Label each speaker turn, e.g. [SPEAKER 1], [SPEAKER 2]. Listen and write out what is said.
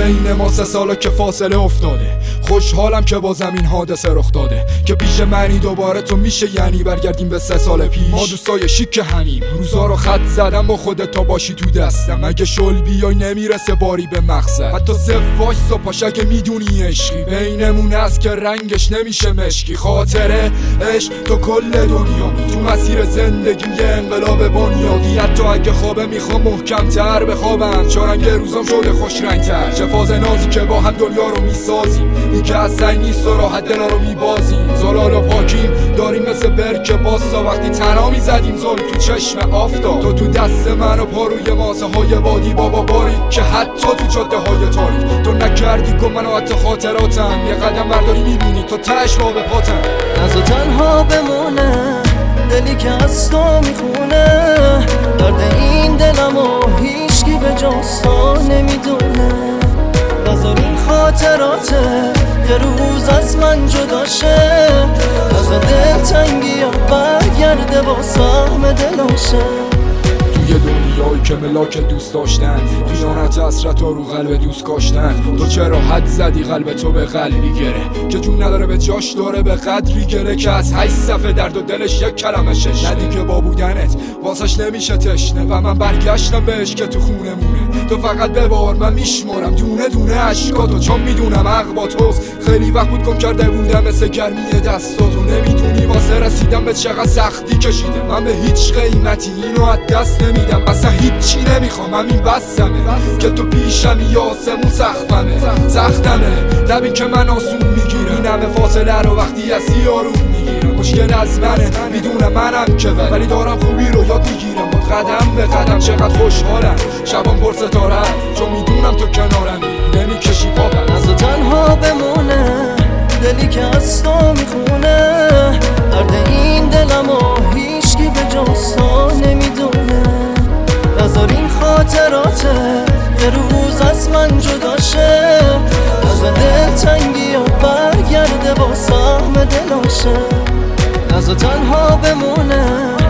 [SPEAKER 1] بین ما 3 ساله که فاصله افتاده. خوشحالم که با زمین حادثه رخ داده، که پیش منی دوباره تو میشه یعنی برگردیم به 3 سال پیش. ما دوستای شیک همیم، روزا رو خط زدم با خودت تا باشی تو دستم. اگه شل بیای نمیرسه باری به مقصد، حتی سفاش صبحاش اگه میدونی عشقی بینمون هست که رنگش نمیشه مشکی. خاطره عشق تو کل دنیا، تو مسیر زندگیم یه انقلاب بنیادی. حتی اگه خوابه میخوام محکم تر بخوابم، چون رنگ روزم شده خوش رنگ تر. چه فاز نازی که با هم دنیا رو میسازیم، این که از سنگ نیست و راحت دلا رو میبازیم. زلال و پاکیم داریم مثل برک باستا، وقتی تنها میزدیم ظلم تو چشم آفتاب. تو دست من و پاروی ماسه های بادی بابا باری، که حتی تو جاده های تاریک تو نکردی کن منو حتی خاطراتم. یه قدم برداری میبینی تو تش با به پاتم.
[SPEAKER 2] نزا تنها بمونه دلی که از تو میخونه، درد این دلمو هیچکی به جز تو نمیدونه. نذار این خاطراته یه روز از من جدا شه، نذار دلتنگی ها برگرده با سهم دلاشه.
[SPEAKER 1] توی دنیایی که ملاک دوست داشتن، خیانت حسرت رو قلب دوست کاشتن. تو چرا حد زدی قلب تو به قلبی گره، که جون نداره به جاش داره به قدری گره. که از 8 صفحه درد و دلش یک کلمه شش، ندی که با بودنت واسش نمیشه تشنه. و من برگشتم بهش که تو خونه مونه، تو فقط ببار من میشمارم دونه دونه عشقاتو، چون میدونم حق با توست. خیلی وقت بود گم کرده بودم مثل گرمی دستاتو، نمیدونی واسه رسیدم به چقدر سختی کشیده. من به هیچ قیمتی اینو از دست نمیدم، اصلا هیچی نمیخوام همین بسمه. که تو پیشمی یا آسمون سختمه نبین که من آسون میگیرم. این همه فاصله رو وقتی هستی آروم میگیرم. مشکل از منه میدونم منم که ولی دارم خوبی رو یاد میگیرم. با قدم به قدم چقدر خوشحالم، شبام پر ستارم چون میدونم تو کنارمی نمیکشی پاپم.
[SPEAKER 2] نزا تنها بمونه دلی که از تو میخونه، درد این دلمو هیچکی به جز تو نمیدونه. نذار این خاطراته یه روز از من جدا شه، نذار دلتنگی ها برگرده با سهم دلاشه. نذار تنها بمونه